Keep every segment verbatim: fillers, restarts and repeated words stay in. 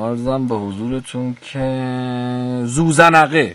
عرضم به حضورتون که زوزنقه.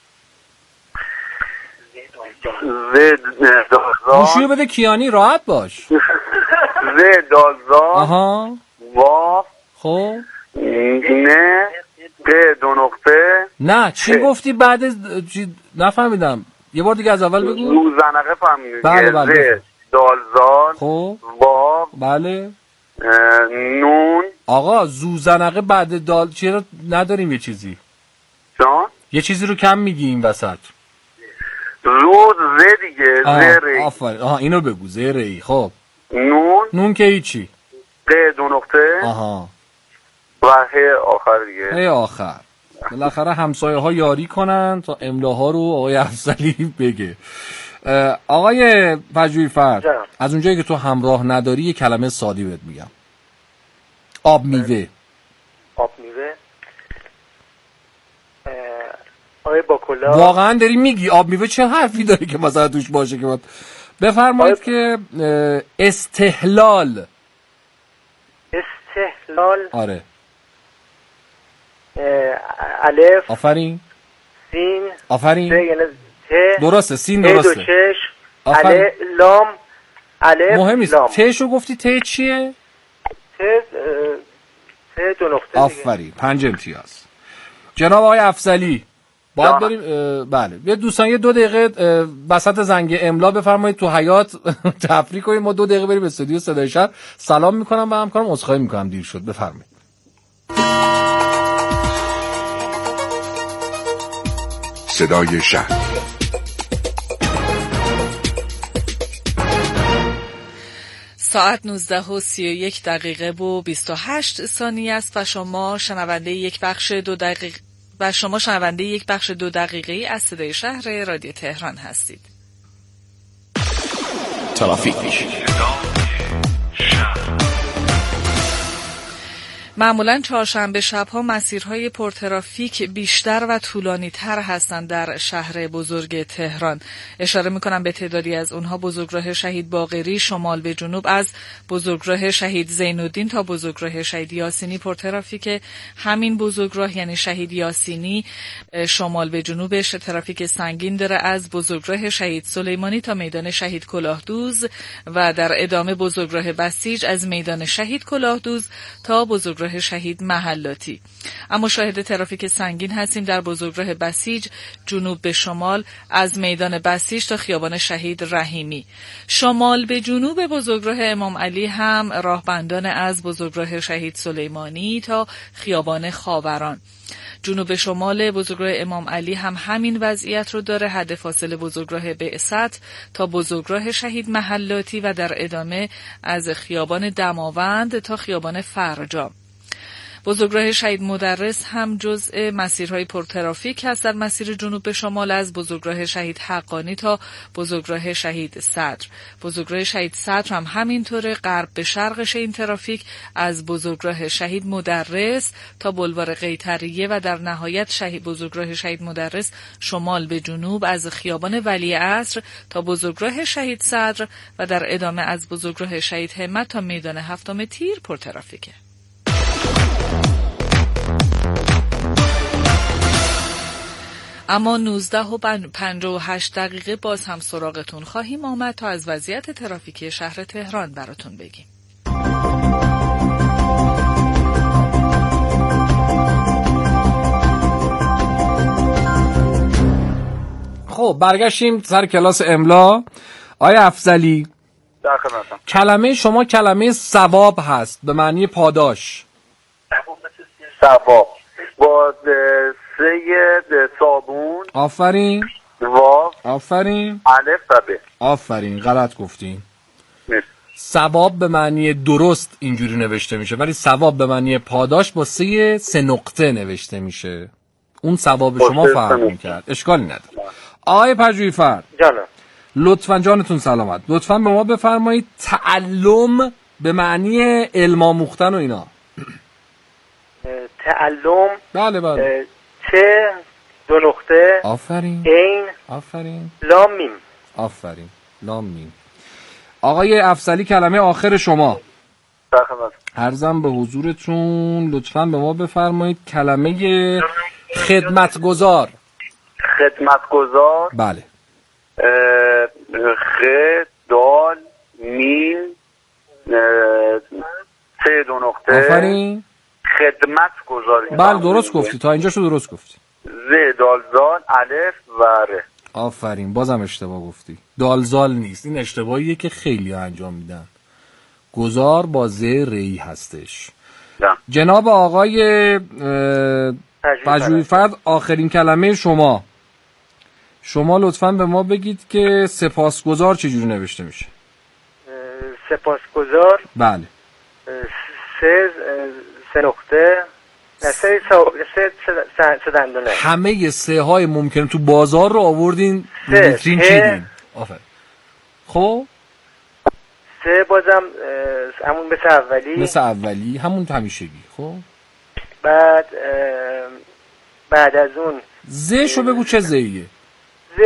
زد دازان. گوشیو بده کیانی، راحت باش. زد دازان. آها. واف. خب نه ق دو نقطه. نه چی گفتی بعد چی نفهمیدم، یه بار دیگه از اول بگو. زوزنقه فهمیدی؟ بله بله. زد دالزان. خب واف. بله. نون. آقا زوزنقه بعد دال چرا نداریم یه چیزی؟ جان؟ یه چیزی رو کم میگی این وسط. زود ز دیگه. زری. آفرین. آها اینو بگو زری. خب نون. نون که هیچی. ق دو نقطه. آها. و ه آخر دیگه. ه آخر. بالاخره همسایه ها یاری کنن تا املاها رو آقای افضلی بگه. آقای پژوهی‌فر، از اونجایی که تو همراه نداری یه کلمه سادی بهت میگم. آب میوه. آب میوه. آقای باکلا. واقعا داری میگی آب میوه چه حرفی داره که مثلا توش باشه که بفرمایید که استحلال. استحلال. آره. الف. آفرین. سین. آفرین. ت یعنی ت. درسته سین درسته. ت دو چش. الف لام. الف مهم نیست. تشو گفتی ت چیه؟ ت ت دو نقطه. آفرین. پنج امتیاز. جناب آقای افضلی باید بریم. بله یه دوستان یه دو دقیقه وسط زنگ املا بفرمایید تو حیاط تفریح کنیم، ما دو دقیقه بریم استودیو صدای شهر. سلام میکنم به همکارم، عذرخواهی میکنم دیر شد. بفرمایید. صدای شهر. ساعت نوزده و سی و یک دقیقه و بیست و هشت ثانیه است و شما شنونده یک بخش دو دقیقه و شما شنونده یک بخش دو دقیقه‌ای از صدای شهر رادیو تهران هستید. ترافیک. معمولاً چهارشنبه شب‌ها مسیرهای پرترافیک بیشتر و طولانی‌تر هستند در شهر بزرگ تهران. اشاره می‌کنم به تعدادی از اونها: بزرگراه شهید باقری شمال به جنوب از بزرگراه شهید زین‌الدین تا بزرگراه شهید یاسینی پرترافیک. همین بزرگراه یعنی شهید یاسینی شمال به جنوبش ترافیک سنگین داره از بزرگراه شهید سلیمانی تا میدان شهید کلاهدوز و در ادامه بزرگراه بسیج از میدان شهید کلاهدوز تا بزرگراه شهید محلاتی. اما شاهد ترافیک سنگین هستیم در بزرگراه بسیج جنوب به شمال از میدان بسیج تا خیابان شهید رحیمی. شمال به جنوب بزرگراه امام علی هم راهبندان از بزرگراه شهید سلیمانی تا خیابان خاوران. جنوب شمال بزرگراه امام علی هم همین وضعیت رو داره، حد فاصله بزرگراه بعثت تا بزرگراه شهید محلاتی و در ادامه از خیابان دماوند تا خیابان فرجام. بزرگراه شهید مدرس هم جزء مسیرهای پرترافیک هست در مسیر جنوب به شمال از بزرگراه شهید حقانی تا بزرگراه شهید صدر. بزرگراه شهید صدر هم همینطوره، غرب به شرقش این ترافیک از بزرگراه شهید مدرس تا بلوار قیطریه و در نهایت شهید بزرگراه شهید مدرس شمال به جنوب از خیابان ولیعصر تا بزرگراه شهید صدر و در ادامه از بزرگراه شهید همت تا میدان هفتم تیر پرترافیکه. اما نوزده و پنجاه و هشت دقیقه باز هم سراغتون خواهیم آمد تا از وضعیت ترافیکی شهر تهران براتون بگیم. خب برگشتیم سر کلاس املا. آیا افضلی در خدمتم. کلمه شما کلمه ثواب هست به معنی پاداش. ثواب با سه صابون. آفرین. واو. آفرین. الف و ب. آفرین. غلط گفتین. مرسی. ثواب به معنی درست اینجوری نوشته میشه، ولی ثواب به معنی پاداش با سه سه نقطه نوشته میشه. اون ثواب شما فرق میکرد. اشکالی نداره. آقای پژوهی‌فر جانم، لطفاً جانتون سلامت، لطفاً به ما بفرمایید تعلم به معنی علم آموختن و اینا. تعلم. بله بله. ت دو نقطه. آفرین. عین. آفرین. لام میم. آفرین. لام میم. آقای افضلی کلمه آخر شما. در خدمت. عرضم به حضورتون لطفاً به ما بفرمایید کلمه خدمتگزار. خدمتگزار. بله. خ دال میم سه دو نقطه. آفرین. خدمتگزار. بله درست گفتی، تا اینجاشو درست گفتی. ز دال زال الف و ر. آفرین، بازم اشتباه گفتی. دالزال نیست، این اشتباهیه که خیلی ها انجام میدن. گذار با ز ری هستش. ده. جناب آقای پژوهیفرد، آخرین کلمه شما. شما لطفاً به ما بگید که سپاسگزار چجوری نوشته میشه. سپاسگزار. بله. سه سه نقطه سه سه سه دندونه. همه سه های ممکن تو بازار رو آوردین ویترین چیدین. آفرین. خب سه بازم همون مثل اولی. مثل اولی همون همیشگی. خب بعد بعد از اون زشو بگو چه زیه. ز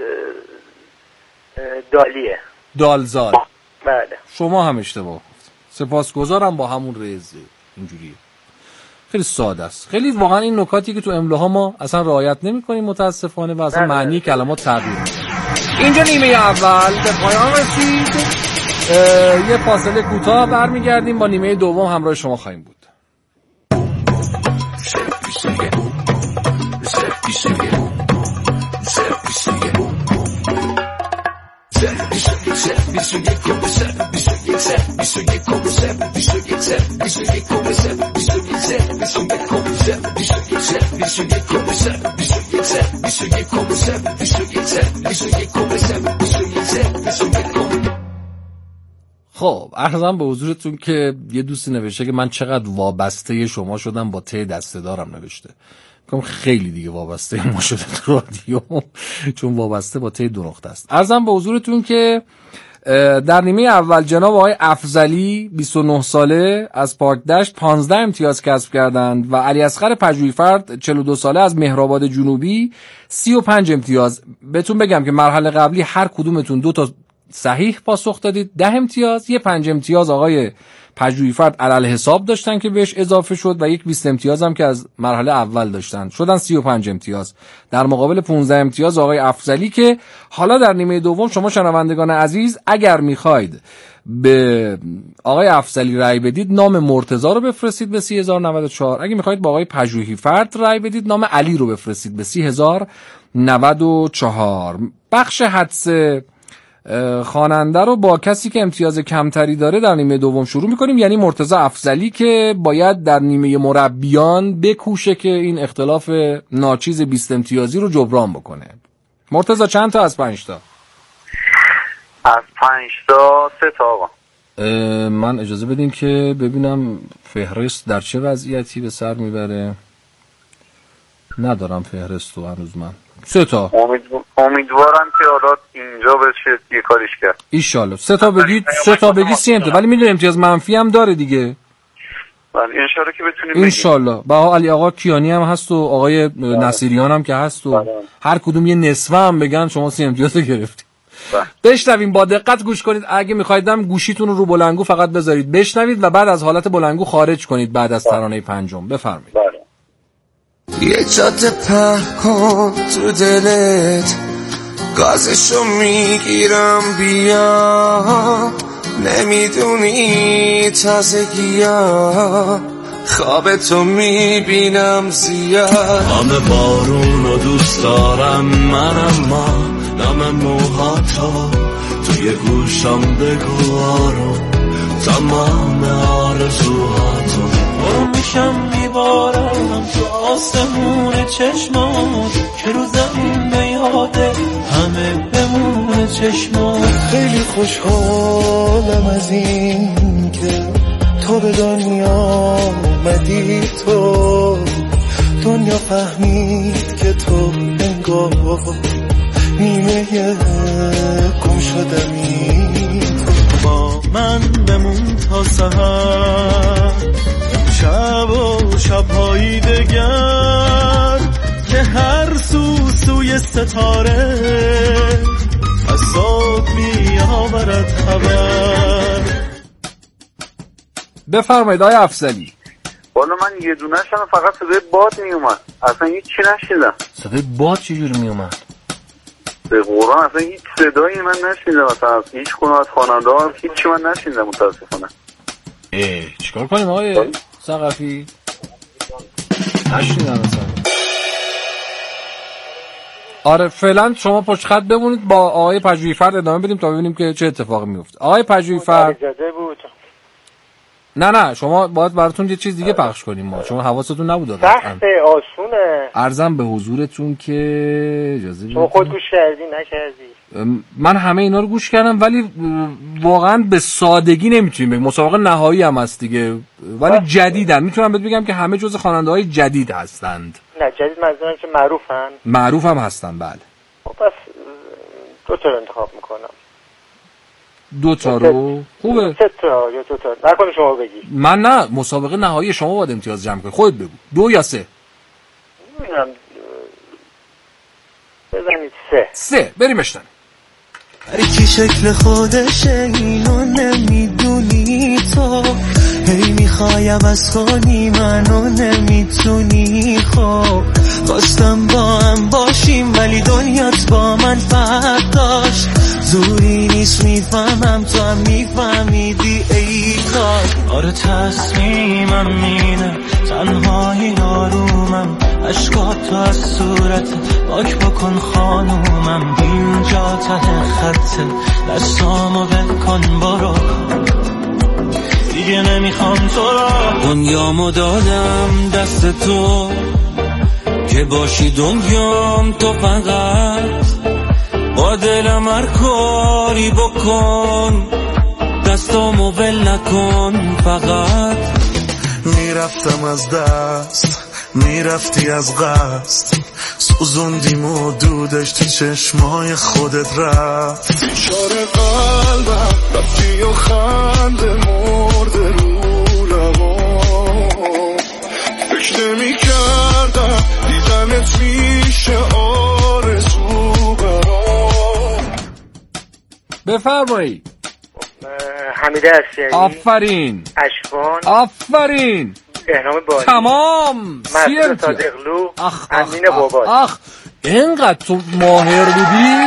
دالیه. دالزال. بله. شما هم اشتباه گفت. سپاسگزارم با همون رزه. اینجوریه. خیلی ساده است. خیلی واقعا این نکاتی که تو املاها ما اصلا رعایت نمی‌کنیم متاسفانه و اصلا معنی کلمات تغییر می‌کنه. اینجا نیمه اول به پایان رسید. یه فاصله کوتاه برمیگردیم، با نیمه دوم همراه شما خواهیم بود. خب عرضم به حضورتون که یه دوستی نوشته که من چقدر وابسته شما شدم، با ته دسته دارم نوشته. میگم خیلی دیگه وابسته ما شده تو رادیو، چون وابسته با ته دو نقطه است. عرضم به حضورتون که در نیمه اول جناب آقای افضلی بیست و نه ساله از پارک دشت پانزده امتیاز کسب کردند و علی اصغر پژوهیفرد چهل و دو ساله از مهرآباد جنوبی سی و پنج امتیاز. بهتون بگم که مرحله قبلی هر کدومتون دو تا صحیح پاسخ دادید، ده امتیاز. یه پنج امتیاز آقای پژوهیفرد علل حساب داشتن که بهش اضافه شد و یک بیست امتیاز هم که از مرحله اول داشتن، شدن سی و پنج امتیاز در مقابل پانزده امتیاز آقای افضلی. که حالا در نیمه دوم شما شنوندگان عزیز اگر میخواید به آقای افضلی رأی بدید نام مرتضی رو بفرستید به سی هزار و نود و چهار. اگه میخواید با آقای پژوهیفرد رأی بدید نام علی رو بفرستید به سی هزار و نود و چهار. بخش حدس خواننده رو با کسی که امتیاز کمتری داره در نیمه دوم شروع میکنیم، یعنی مرتضی افضلی که باید در نیمه مربیان بکوشه که این اختلاف ناچیز بیست امتیازی رو جبران بکنه. مرتضی چند تا از پنج تا؟ از پنج تا سه تا آقا. من اجازه بدین که ببینم فهرست در چه وضعیتی به سر میبره. ندارم فهرست رو هنوز من. سه تا. امیدوارم که حالا اینجا بشه یه کاریش کرد. ایشالله. سه تا بگید، سه تا بگید سی امتیاز. ولی میدونی امتیاز منفی هم داره دیگه. بله ان شاءالله که بتونیم بگیم. ان شاءالله. با علی آقا کیانی هم هست و آقای نصیریان هم که هست و بله. هر کدوم یه نصفه هم بگن شما سی امتیاز گرفتید. بشنویم، با دقت گوش کنید. اگه می‌خواید گوشیتون رو رو بلندگو فقط بذارید بشنوید و بعد از حالت بلندگو خارج کنید بعد از ترانه پنجم. بفرمایید. بله. یه جاده پهکن تو دلت، گازشو میگیرم بیا، نمیدونی تازگیا خواب تو میبینم زیاد. همه بارونو دوست دارم من، اما نام موهاتو توی گوشم بگو آروم، تمام آرزوهاتو برو میشم میبارم تو آسمون چشمات که رو زمین به یاده همه بمونه چشمات. خیلی خوشحالم از این که تو به دنیا اومدی، تو دنیا فهمید که تو انگار نیمه گم شدمی. تو با من بمون تا سحر، شب و شبهایی دگر که هر سو سوی ستاره از صبح می آورد خبر. بفرمایید آقای افضلی. والا من یه دونه شدم فقط صدای باد می اومد، اصلا هیچ چی نشیدم. صدای باد چجوری می اومد؟ به قرآن اصلا هیچ صدایی من نشیدم، اصلا هیچ کنه از خواننده ها هیچی من نشیدم متاسفانه. اه چیکار کنیم آقای ثقفی؟ نشیدم اصلا. آره فعلا شما پشت خط بمونید، با آقای پژوهی‌فرد ادامه بدیم تا ببینیم که چه اتفاقی میفته. آقای پژوهی‌فرد نه نه شما باید براتون یه چیز دیگه پخش کنیم، ما شما حواستون نبود. سخته آسونه. عرضم به حضورتون که اجازه بدید. شما خود گوش کردی نکردی؟ من همه اینا رو گوش کردم ولی واقعا به سادگی نمیتونیم بگیم، مسابقه نهایی هم هست دیگه، ولی جدیدن. میتونم بهت بگم که همه جزء خواننده‌های جدید هستند. نه جدید منظورم که معروفن. معروف هم هستن بله. خب پس دو تا انتخاب میکنم. دو تا رو خوبه. سه تا یا دو تا نکنه شما بگی. من نه، مسابقه نهایی شما باید امتیاز جمع کنی، خودت بگو دو یا سه. نمیدونم بزنید سه. سه بریم اشتنه. هر کی شکل خودشه اینو نمیدونی تو، هی میخوایم از خونی منو نمیتونی. خب خواستم با هم باشیم ولی دنیات با من فرق داشت، زوری نیست میفهمم تو هم میفهمیدی ای کار. آره تصمیمم اینه تنهایی آرومم، عشقات تو از صورت پاک بکن خانومم، اینجا ته خطه دستامو بکن برو، دیگه نمیخوام تو را. دنیامو دادم دست تو که باشی دنیام تو، فقط با دلم هر کاری بکن، دستامو ول نکن فقط. میرفتم از دست میرفتی از قصد، سوزوندیم و دودش تو چشمای خودت رفت. فشار قلبم رفتی و خنده مرده رو لبام، فکر نمی کردم دیدنت میشه آرزو برام. بفرمایید. حمیده اسیری. آفرین. اشوان. آفرین. بهنام باری. تمام. مسعود صادقلو. اخ امین بابا. اخ اینقدر تو ماهر بودی.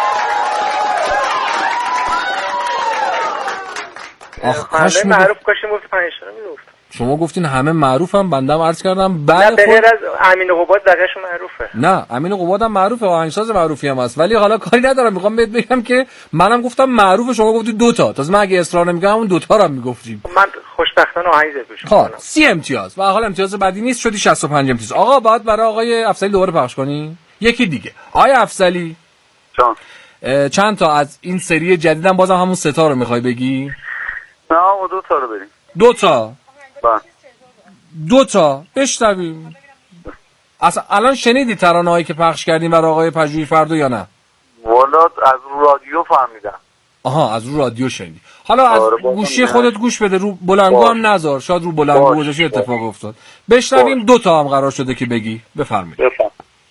آخ کاش معروف کاشیم گفت پنج تا میگفت. شما گفتین همه معروفم، بندم عرض کردم بله. نه بغیر از امین قباد بقیه‌شون معروفه. نه امین قباد هم معروفه، آهنگساز معروفی هم هست، ولی حالا کاری ندارم. میخوام بهت بگم که منم گفتم معروفه، شما گفتی دو تا، تازه من اگه اصرار نمی‌کردم اون دو تا رو هم میگفتیم. من خوشبختانه آهنگ زد گوش خب سی امتیاز و حالا امتیاز بعدی نیست، شدی شصت و پنج امتیاز. آقا بعد برای آقای افضلی دوباره پخش کنی یکی دیگه. آقای افضلی جان چند تا از این سری جدیدم بازم همون سه تا رو میخوای بگی؟ نه آقا دو تا رو بریم. دو تا بله دو تا بشنویم. اصلا الان شنیدی ترانه‌هایی که پخش کردیم برای آقای پژوهی‌فرد یا نه؟ والا از رو رادیو فهمیدم. آها از رو رادیو شنیدی. حالا از گوشی خودت گوش بده، رو بلندگو هم نذار، شاید رو بلندگو گذاشتی اتفاق افتاد. بشنویم. دو تا هم قرار شده که بگی. بفرمایید. بفرمایید.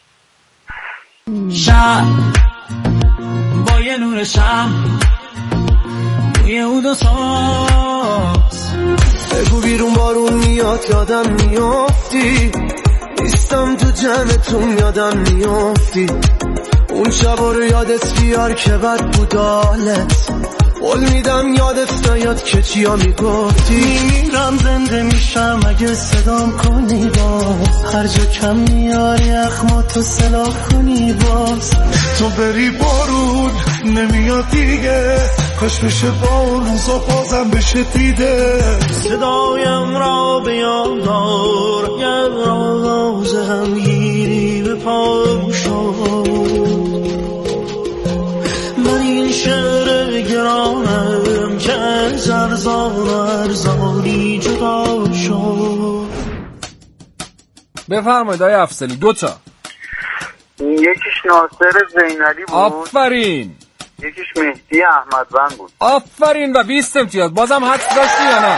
شب با یه نور شم یه اود و ساز، بگو بیرون بارون میاد یادم میافتی، نیستم تو جمعتون یادم میافتی، اون شبا رو یادت بیار که بد بود حالت، قول میدم یادت نیاد که چیا میگفتی. میرم زنده میشم اگه صدام کنی باز، هر جا کم میاری اخماتو سلاح کنی باز، تو بری بارون نمیاد دیگه، کاش بشه با اون روزا بازم بشه دیده، صدایم را بیان دار گر راز هم گیری به پا شد، من این شعر گرانم که از ارزان ارزانی جدا شد. بفرمایید آقای افضلی. دو تا. یکیش ناصر زینالی بود. آفرین. یکیش مهدی احمدوند بود. آفرین و بیست امتیاز. بازم حدس داشتی یا نه؟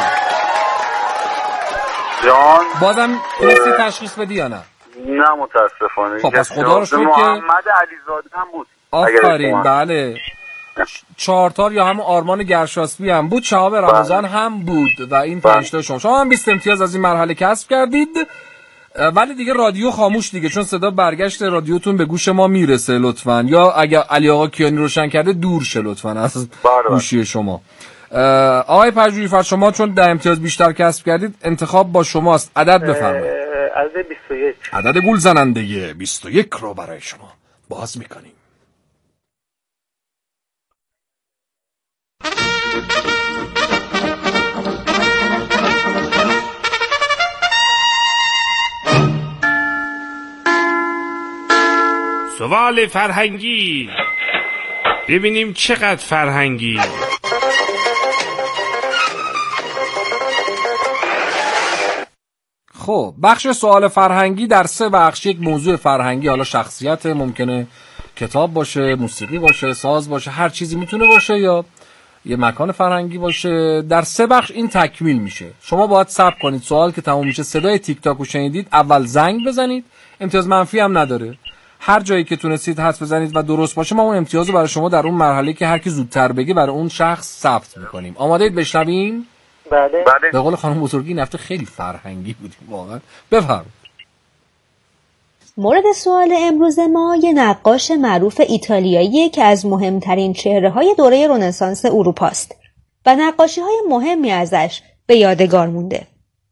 جان بازم تونستی تشخیص بدی یا نه؟ نه متاسفانه. خب پس خدا رو شکر که محمد علیزاده هم بود. آفرین بله. چهارتار یا همون آرمان گرشاسبی هم بود، شهاب رمضان هم بود و این پنج تا شما شما هم بیست امتیاز از این مرحله کسب کردید. ولی دیگه رادیو خاموش دیگه، چون صدا برگشت رادیوتون به گوش ما میرسه لطفاً، یا اگه علی آقا کیانی روشن کرده دور شه لطفاً از گوشی شما. آقای پژوهیفر شما چون ده امتیاز بیشتر کسب کردید انتخاب با شماست، عدد بفرمایید. عدد بیست و یک. عدد گول زننده بیست و یک رو برای شما باز میکنیم. سوال فرهنگی، ببینیم چقدر فرهنگی. خب بخش سوال فرهنگی در سه بخش، یک موضوع فرهنگی، حالا شخصیت، ممکنه کتاب باشه، موسیقی باشه، ساز باشه، هر چیزی میتونه باشه، یا یه مکان فرهنگی باشه. در سه بخش این تکمیل میشه. شما باید صبر کنید سوال که تموم میشه صدای تیک تاک رو شنیدید اول زنگ بزنید، امتیاز منفی هم نداره، هر جایی که تونستید حدس بزنید و درست باشه ما اون امتیاز رو برای شما در اون مرحله که هر کی زودتر بگه برای اون شخص ثبت میکنیم. آماده اید بشنویم؟ بله. به قول خانم بزرگی این هفته خیلی فرهنگی بودیم واقعا. بفرمایید. مورد سوال امروز ما یه نقاش معروف ایتالیاییه که از مهمترین چهره‌های دوره رنسانس اروپا است و نقاشی‌های مهمی ازش به یادگار مونده.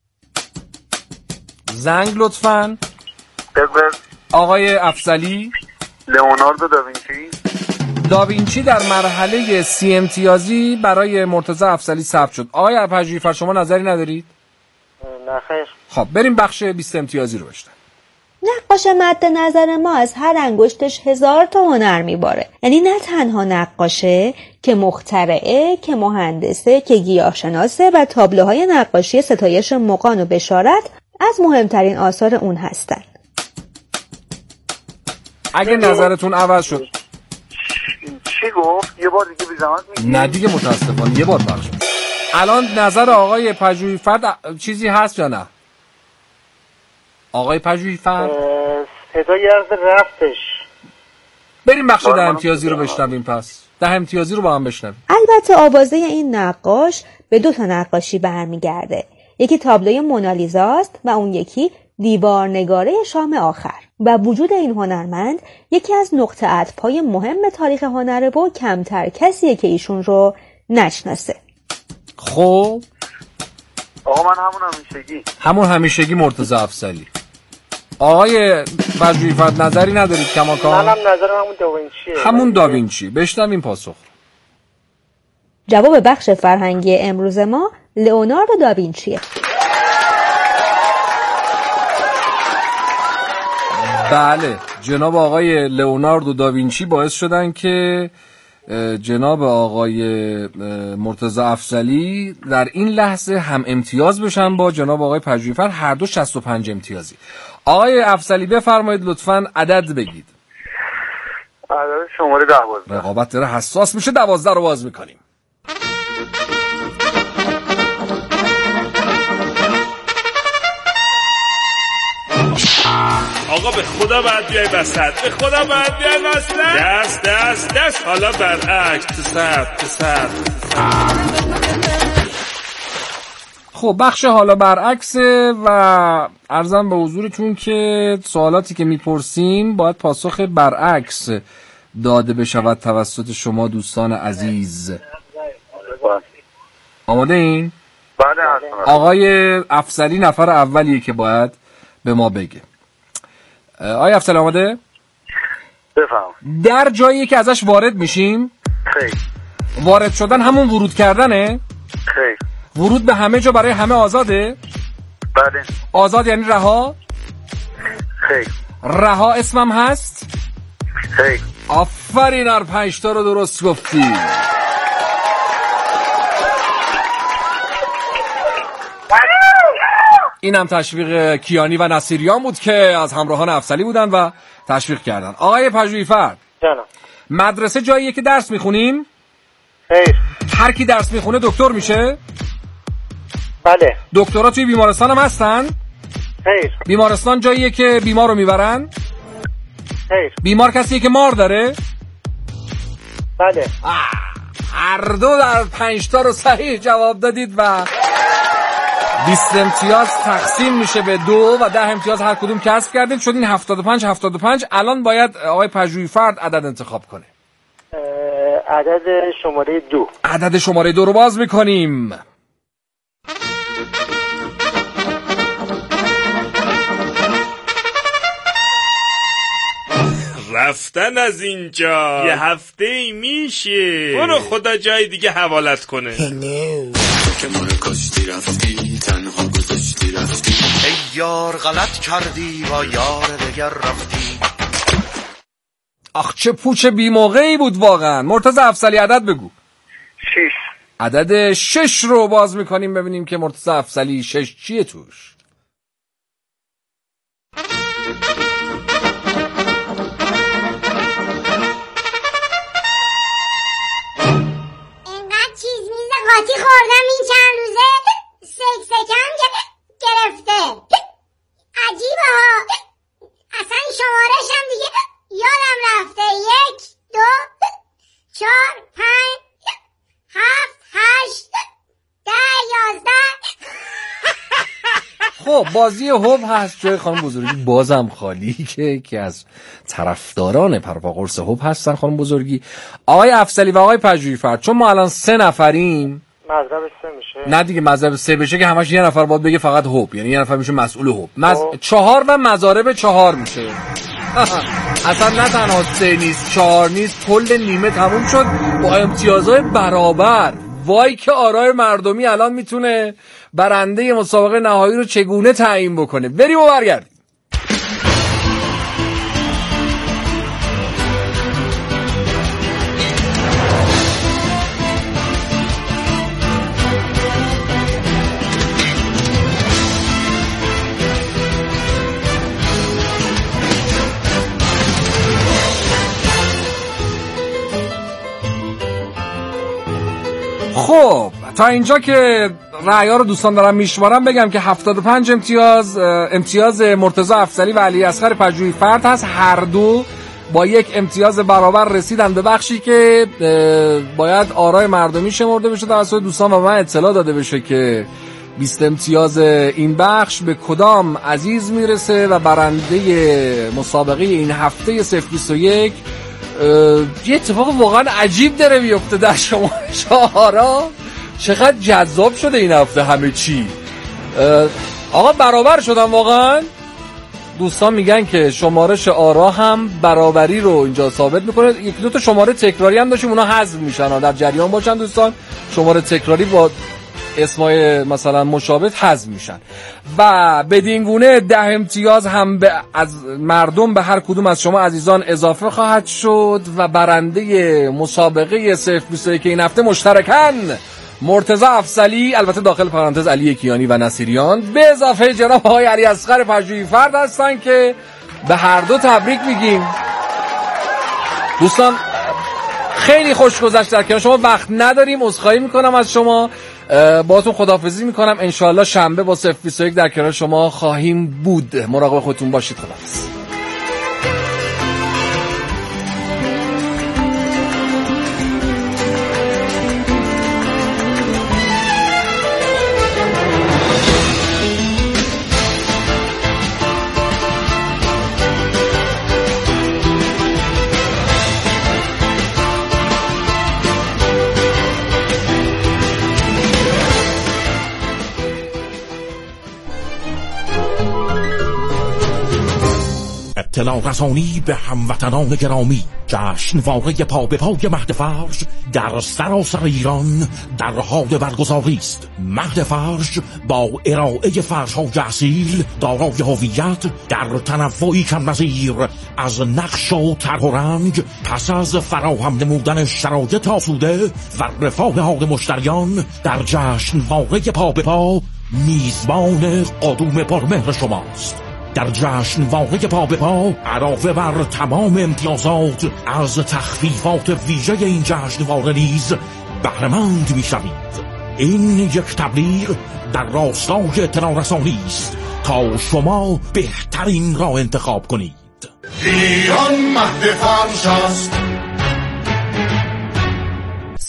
زنگ لطفاً. ببر آقای افضلی. لئوناردو داوینچی. داوینچی در مرحله سی امتیازی برای مرتضی افضلی ثبت شد. آقای پژوهیفر شما نظری ندارید؟ نه خیر. خب بریم بخش بیست امتیازی رو بشنویم. نقاش مد نظر ما از هر انگشتش هزار تا هنر میباره. یعنی نه تنها نقاشه که مخترعه، که مهندسه، که گیاهشناسه و تابلوهای نقاشی ستایش مغان و بشارت از مهمترین آثار اون هستن. اگه نظرتون عوض شد چی گفت؟ یه بار دیگه بی زحمت میگی؟ نه دیگه متاسفانه یه بار بخش میشه. الان نظر آقای پژوهیفر چیزی هست یا نه؟ آقای پژوهیفر صدای عرض رفتش. بریم بخش ده امتیازی رو بشنویم. پس ده امتیازی رو با هم بشنویم. البته آوازه این نقاش به دو تا نقاشی برمیگرده. یکی تابلوی مونالیزاست و اون یکی دیوارنگاره شام آخر. و وجود این هنرمند یکی از نقطه عطف‌های مهم تاریخ هنره و کمتر کسیه که ایشون رو نشناسه. خب آقا من همون همیشگی همون همیشگی مرتضی افضلی. آقای پژوهیفر نظری ندارید کماکان؟ منم نظرم همون داوینچیه. همون داوینچی. بشنویم پاسخ. جواب بخش فرهنگی امروز ما لئوناردو داوینچیه. بله جناب آقای لئوناردو داوینچی باعث شدن که جناب آقای مرتضی افضلی در این لحظه هم امتیاز بشن با جناب آقای پژوهیفر، هر دو شصت و پنج امتیازی. آقای افضلی بفرمایید لطفاً عدد بگید. عدد شماره دوازده. رقابت داره حساس میشه. دوازده رو باز میکنیم. آقا به خدا باید بیای وسط، به خدا باید بیای وسط. دست دست دست. حالا برعکس، تو سر تو سر. خب بخش حالا برعکسه و عرضم به حضورتون که سوالاتی که میپرسیم باید پاسخ برعکس داده بشود توسط شما دوستان عزیز. آماده این؟ بله هستم. آقای افضلی نفر اولیه که باید به ما بگه. آقای افضلی آماده؟ بفهم. در جایی که ازش وارد میشیم. خیر. وارد شدن همون ورود کردنه؟ خیر. ورود به همه جا برای همه آزاده؟ بله. آزاد یعنی رها؟ خیر. رها اسمم هست؟ خیر. آفرین، هر پنج تا رو درست گفتی. اینم تشویق کیانی و نصیریان بود که از همراهان افضلی بودن و تشویق کردن. آقای پژوهیفر جانم. مدرسه جاییه که درس میخونیم؟ خیر. هر کی درس میخونه دکتر میشه؟ بله. دکترها توی بیمارستان هم هستن؟ خیر. بیمارستان جاییه که بیمار رو میبرن؟ خیر. بیمار کسیه که مار داره؟ بله. آه هر دو در پنج تا رو صحیح جواب دادید و بیست امتیاز تقسیم میشه به دو و ده امتیاز هر کدوم کسب کردید. شد این هفتاد و پنج هفتاد و پنج. الان باید آقای پژوهی فرد عدد انتخاب کنه. عدد شماره دو. عدد شماره دو رو باز میکنیم. رفتن از اینجا یه هفته ای میشه. برو خدا جای دیگه حوالت کنه. هلو که ما رو کشتی رفتی تنها گذاشتی رفتی ای یار غلط کردی با یار دیگر رفتی. آخ چه پوچ بی موقعی بود واقعا. مرتضی افضلی عدد بگو. شش. عدد شش رو باز میکنیم ببینیم که مرتضی افضلی شش چیه توش. قاطی خوردم این چند روزه سک سکم گرفته. عجیبه ها. اصلا شمارش هم دیگه یادم رفته. یک دو چهار پنج هفت هشت ده یازده. خب بازی هوب هست. جای خانم بزرگی بازم خالی که که از طرفداران پرواقرص هوب هستن. خانم بزرگی، آقای افضلی و آقای پژوهی فرد، چون ما الان سه نفریم مذهب سه میشه. نه دیگه مذهب سه بشه که همش یه نفر باید بگه فقط هوب، یعنی یه نفر میشه مسئول هوب. مز... چهار و مضارب چهار میشه. اصلا نه تنها سه نیست چهار نیست، کل نیمه تموم شد با امتیازهای برابر. وای که آرای مردمی الان میتونه برنده مسابقه نهایی رو چگونه تعیین بکنه. بریم و برگردیم. خب تا اینجا که رأی‌ها رو دوستان دارم میشمارم بگم که هفتاد و پنج امتیاز امتیاز مرتضی افضلی و علی اصغر پژوهی فرد هست. هر دو با یک امتیاز برابر رسیدن به بخشی که باید آرای مردمی شمرده بشه توسط دوستان و من اطلاع داده بشه که بیست امتیاز این بخش به کدام عزیز میرسه و برنده مسابقه این هفته صفر بیست و یک. یه اتفاق واقعا عجیب داره میفته در شمارش آرا. چقدر جذاب شده این هفته همه چی. آقا برابر شدن واقعا. دوستان میگن که شمارش آرا هم برابری رو اینجا ثابت میکنه. یک دو تا شماره تکراری هم داشتیم، اونا حذف میشن، در جریان باشن دوستان. شماره تکراری با اسمای مثلا مشابه حذف میشن و بدین گونه ده امتیاز هم به از مردم به هر کدوم از شما عزیزان اضافه خواهد شد و برنده مسابقه صفر بیست و یک این هفته مشترکاً مرتضی افضلی، البته داخل پرانتز علی کیانی و نصیریان، به اضافه جناب آقای علی اصغر پژوهی فرد هستن که به هر دو تبریک میگیم. دوستان خیلی خوش گذشت در کنار شما، وقت نداریم، عذرخواهی میکنم از شما، باهاتون خداحافظی میکنم. انشاءالله شنبه با صفر بیست و یک در کنار شما خواهیم بود. مراقب خودتون باشید. خداحافظ. اطلاع رسانی به هموطنان گرامی، جشن واقعی پا به پای مهد فرش در سراسر ایران در حال برگزاری است. مهد فرش با ارائه فرش‌های اصیل دارای هویت در تنوعی کم‌نظیر از نقش و طرح و رنگ، پس از فراهم نمودن شرایط آسوده و رفاه حال مشتریان در جشن واقعی پا به پا میزبان قدوم پرمهر شماست. در جشن واقعی پا به پا علاوه بر تمام امتیازات از تخفیفات ویژه این جشنواره نیز بهره‌مند می‌شوید. این یک تبلیغ در راستای اطلاع رسانی است تا شما بهترین را انتخاب کنید. ایران مهد فرش است.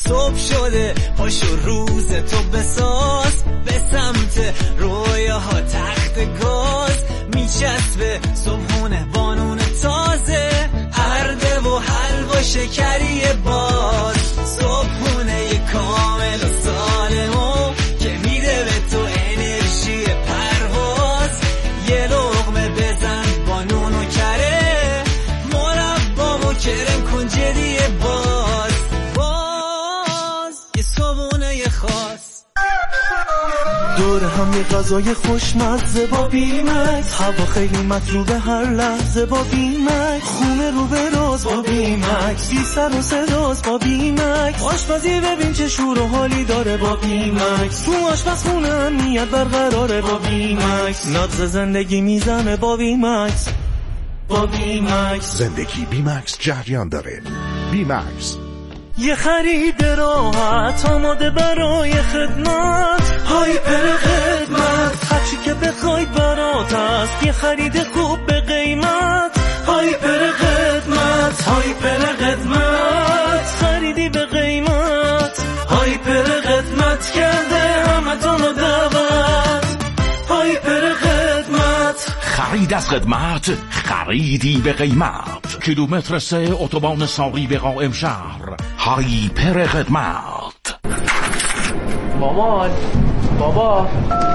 صبح شده پاشو روز تو بساز، به سمت رویاها تخت گاز میچسبه صبحونه بانون تازه، ارده و حلوا شکری باز، صبحونه یه کامل و سالمو که میده به تو انرژی پرواز، یه لقمه بزن با نون و کره، مربا و کرم کن جدی باز، باز یه صبحونه یه خاص. دور هم یه غذای خوشمزه با بیمکس، هوا خیلی مطلوبه هر لحظه با بیمکس، خونه رو به راز با بیمکس، بی سر و صداست با بیمکس، آشپزی ببین چه شور و حالی داره با بیمکس، تو آشپزخونه امنیت برقراره با بیمکس، نبض زندگی میزنه با بیمکس، با بیمکس زندگی بیمکس جریان داره. بیمکس یه خرید راحت آماده برای خدمت، هایپر خدمت هرچی که بخواید برات هست، یه خرید خوب به قیمت، هایپر خدمت، هایپر خدمت خریدی به قیمت، هایپر خدمت کرده همه تونو دعوت، هایپر خدمت خرید از خدمت، خریدی به قیمت، کیلومتر سه اتوبان ساقی به قائم شهر، هایپر خدمت. مامان، بابا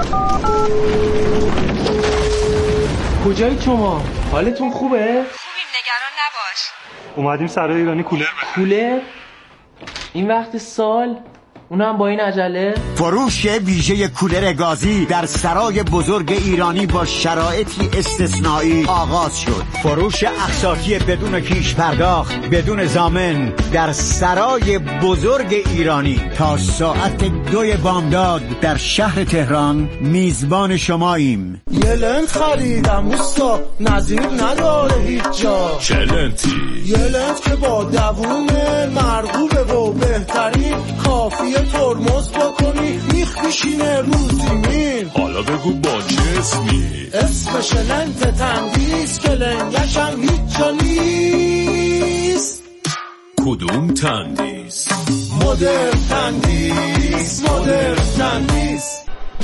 کجایی شما؟ حالتون خوبه؟ خوبیم، نگران نباش. اومدیم سرای ایرانی کولر کولر؟ این وقت سال؟ اونم با این عجله؟ فروش ویژه کولر گازی در سرای بزرگ ایرانی با شرایطی استثنایی آغاز شد. فروش اقساطی بدون پیش پرداخت، بدون ضامن در سرای بزرگ ایرانی تا ساعت دوی بامداد در شهر تهران میزبان شماییم. یه لنت خریدم اوستا، نظیر نداره هیچ جا. چه لنتی؟ یه لنت که با دوونه مرغوبه و بهترین، کافیه ترمز بکنی میخ میشینه رو زمین. حالا بگو با چه اسمی؟ اسمش لنت تندیس که لنگشم هیچ جا نیست. کدوم تندیس؟ مدر تندیس، مدر تندیس.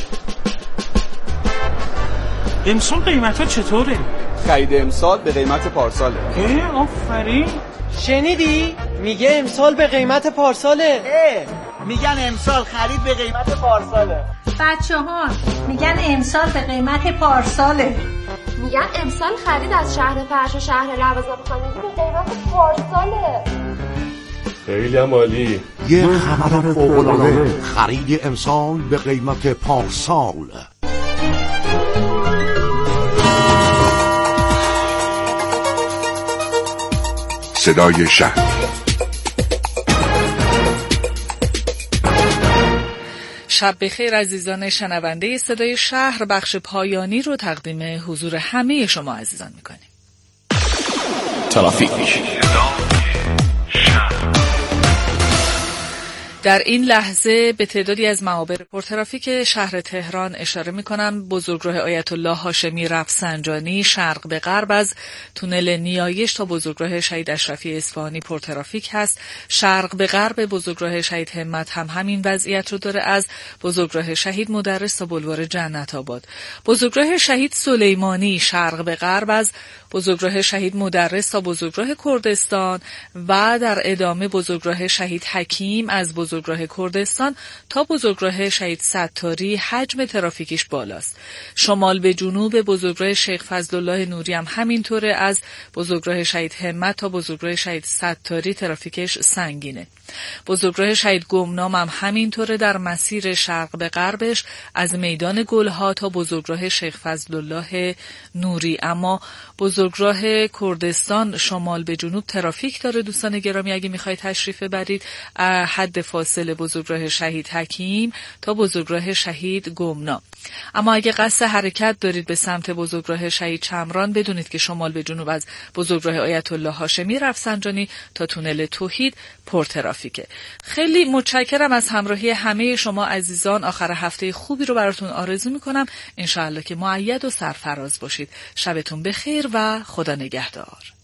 امسال قیمت ها چطوره؟ خرید امسال به قیمت پارساله. اه آفرین. شنیدی؟ میگه امسال به قیمت پارساله. اه میگن امسال خرید به قیمت پارساله. بچه ها میگن امسال به قیمت پارساله. میگن امسال خرید از شهر فرش و شهر لوازم خانگی به قیمت پارساله. خیلی عالی. یه خبر فوق‌العاده، خرید امسال به قیمت پارسال. صدای شهر. شب بخیر عزیزان شنونده صدای شهر، بخش پایانی رو تقدیم حضور همه شما عزیزان میکنیم. ترافیک. در این لحظه به تعدادی از معابر پرترافیک شهر تهران اشاره می‌کنم. بزرگراه آیت الله هاشمی رفسنجانی شرق به غرب از تونل نیایش تا بزرگراه شهید اشرفی اصفهانی پرترافیک هست. شرق به غرب بزرگراه شهید همت هم همین وضعیت رو داره، از بزرگراه شهید مدرس تا بلوار جنت آباد. بزرگراه شهید سلیمانی شرق به غرب از بزرگراه شهید مدرس تا بزرگراه کردستان و در ادامه بزرگراه شهید حکیم از بزرگراه کردستان تا بزرگراه شهید ستاری حجم ترافیکیش بالاست. شمال به جنوب بزرگراه شیخ فضلالله نوری هم همینطوره، از بزرگراه شهید همت تا بزرگراه شهید ستاری ترافیکش سنگینه. بزرگراه شهید گمنام هم همینطوره در مسیر شرق به غربش از میدان گلها تا بزرگراه شیخ فضلالله نوری. اما بزرگراه کردستان شمال به جنوب ترافیک داره. دوستان گرامی اگه میخواید تشریف ببرید، حد فاصله بزرگراه شهید حکیم تا بزرگراه شهید گمنام. اما اگه قصد حرکت دارید به سمت بزرگراه شهید چمران، بدونید که شمال به جنوب از بزرگراه آیت الله هاشمی رفسنجانی تا تونل توحید پرترافیکه. خیلی متشکرم از همراهی همه شما عزیزان. آخر هفته خوبی رو براتون آرزو میکنم. انشاءالله که مؤید و سرفراز باشید. شبتون بخیر و خدا نگهدار.